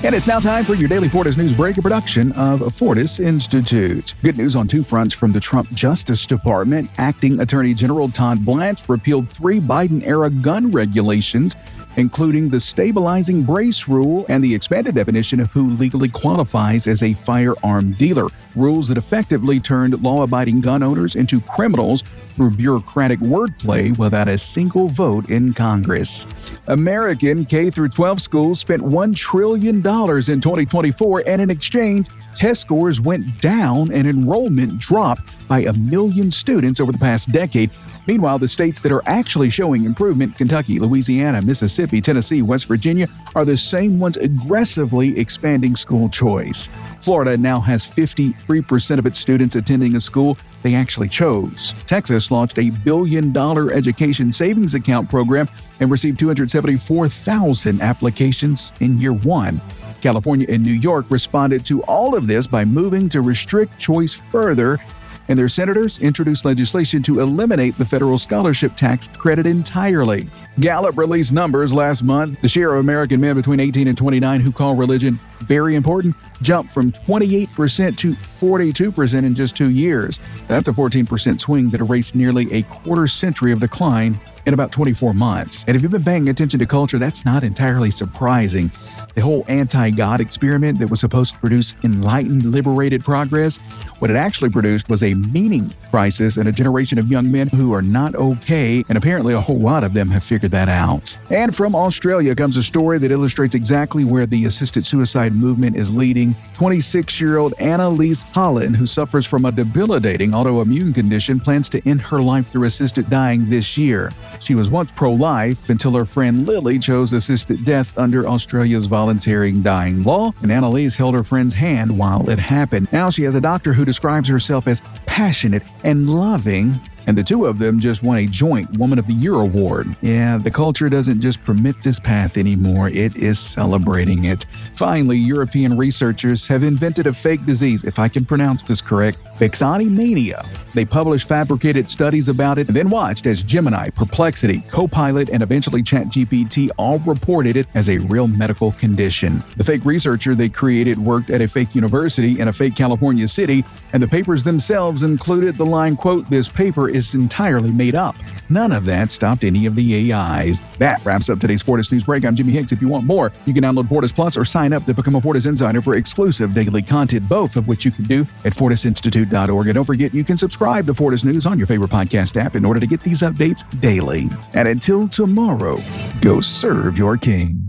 And it's now time for your daily Fortis News Break, a production of Fortis Institute. Good news on two fronts from the Trump Justice Department. Acting Attorney General Todd Blanche repealed 3 Biden-era gun regulations, including the stabilizing brace rule and the expanded definition of who legally qualifies as a firearm dealer, rules that effectively turned law-abiding gun owners into criminals through bureaucratic wordplay without a single vote in Congress. American K-12 schools spent $1 trillion in 2024, and in exchange, test scores went down and enrollment dropped by 1 million students over the past decade. Meanwhile, the states that are actually showing improvement, Kentucky, Louisiana, Mississippi, Tennessee, West Virginia, are the same ones aggressively expanding school choice. Florida now has 53% of its students attending a school they actually chose. Texas launched a $1 billion education savings account program and received 274,000 applications in year one. California and New York responded to all of this by moving to restrict choice further, and their senators introduced legislation to eliminate the federal scholarship tax credit entirely. Gallup released numbers last month. The share of American men between 18 and 29 who call religion very important jumped from 28% to 42% in just 2 years. That's a 14% swing that erased nearly a quarter century of decline in about 24 months. And if you've been paying attention to culture, that's not entirely surprising. The whole anti-God experiment that was supposed to produce enlightened, liberated progress, what it actually produced was a meaning crisis and a generation of young men who are not okay, and apparently a whole lot of them have figured that out. And from Australia comes a story that illustrates exactly where the assisted suicide movement is leading. 26-year-old Annalise Holland, who suffers from a debilitating autoimmune condition, plans to end her life through assisted dying this year. She was once pro-life until her friend Lily chose assisted death under Australia's voluntary dying law, and Annalise held her friend's hand while it happened. Now she has a doctor who describes herself as passionate and loving, and the two of them just won a joint Woman of the Year award. Yeah, the culture doesn't just permit this path anymore, it is celebrating it. Finally, European researchers have invented a fake disease, if I can pronounce this correct, Vixani mania. They published fabricated studies about it and then watched as Gemini, Perplexity, Copilot, and eventually ChatGPT all reported it as a real medical condition. The fake researcher they created worked at a fake university in a fake California city, and the papers themselves included the line, quote, "This paper is entirely made up." None of that stopped any of the AIs. That wraps up today's Fortis News Break. I'm Jimmy Hicks. If you want more, you can download Fortis Plus or sign up to become a Fortis Insider for exclusive daily content, both of which you can do at fortisinstitute.org. And don't forget, you can subscribe to Fortis News on your favorite podcast app in order to get these updates daily. And until tomorrow, go serve your king.